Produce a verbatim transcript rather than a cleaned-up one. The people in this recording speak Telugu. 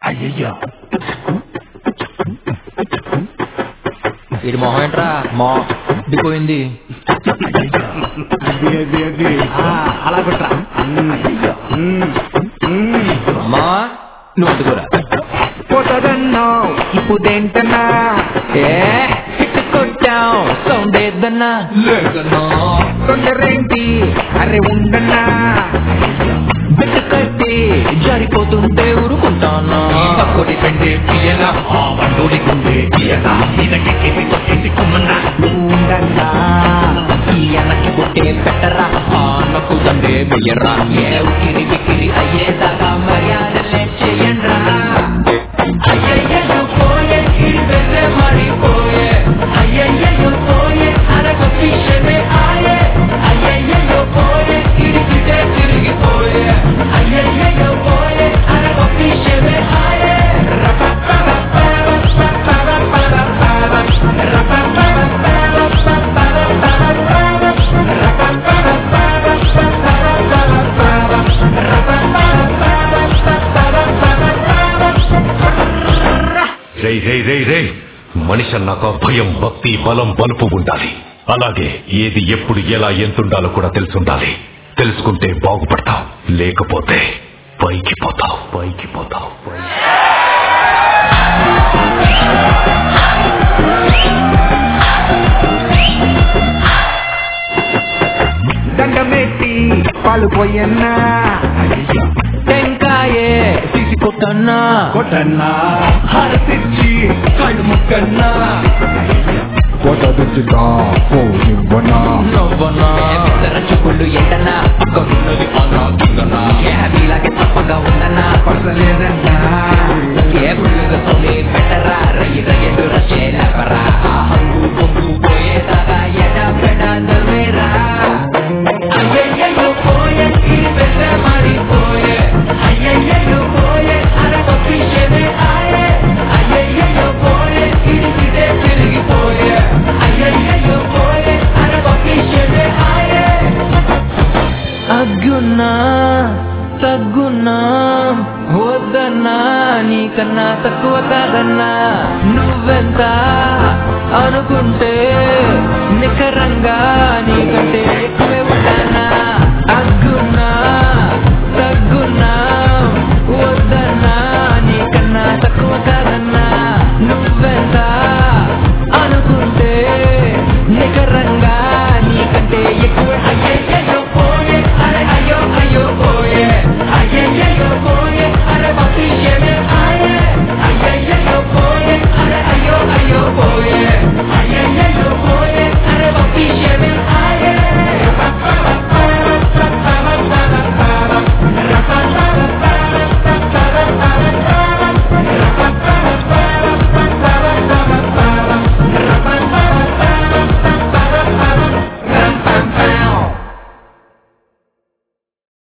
అయ్యయ్యో ఇది మొహం ఏంట్రా మా దిపోయింది అలా కొట్రా మా నువ్వు అందుకోరా కొట్టదన్నావు ఇప్పుడేంటన్నా ఏ హిట్ కొట్టావు సౌండ్ ఏదన్నా లేదన్నా తొందరేంటి అరే ఉండన్నా బిట్టు కట్టి జారిపోతుంటే ఊరుకుంటానా పక్కోడి పెండే పియనా ఆ వండోడి గుండె పియనా ఇదకెక్కేసి కొట్టేసి కుమ్మన్నా ఉండన్నా ఈ అన్నకి బొట్టే పెట్టరా ఆనకు దండే వెయ్యరా ఏ ఉకిరి బికిరి అయ్యేదాకా మర్యాదలే చెయ్యండ్రా అయ్యయ్యో పోయే ఇది వెళ్తే మారిపోయే అయ్యయ్యో పోయే అరగ పిషమే ఆయే అయ్యయ్యో పోయే ఇడికిటే తిరిగిపోయే అయ్యయ్యో పోయే అరగ పిషమే ఆయే రేయ్ రేయ్ రేయ్ రేయ్ మనిషి అన్నాక భయం భక్తి బలం బలుపు ఉండాలి. అలాగే ఏది ఎప్పుడు ఎలా ఎంతుండాలో కూడా తెలుసుండాలి. తెలుసుకుంటే బాగుపడతావు, లేకపోతే పైకి పోతావు పైకి పోతావు దండమెట్టి పాలు పోయన్నా టెంకాయే తీసి కొట్టన్నా కొట్టన్నా హారతిచ్చి కళ్ళు ముక్కన్నా కొట్టదుచ్చుతా పోనివ్వనా నవ్వన్నా చుక్కుళ్ళు ఎంటన్నా పక్కనున్నది అన్నా కిందన్నా ఏ మీలాగే తప్పగా ఉందన్నా పడలేదన్నా ఏ పుల్లుగా సౌండే పెట్టరా రయ్యి రయ్యలు రచేలవరా ఆ హంగు పొంగు పోయేదాకా ఎడ పెడ నవ్వేరా అయ్యయ్యో పోయే ఇది పెద్ద మారిపోయే అయ్యయ్యో పోయే అరగ పిషమే ఆయే అయ్యయ్యో పోయే ఇడికిటే తిరిగిపోయే అయ్యయ్యో పోయే అరగ పిషమే ఆయే అగ్గున్నా తగ్గున్నా వద్దన్నా నీకన్నా తక్కువ కాదన్నా నువ్వెంత అనుకుంటే నికరంగా నీకంటే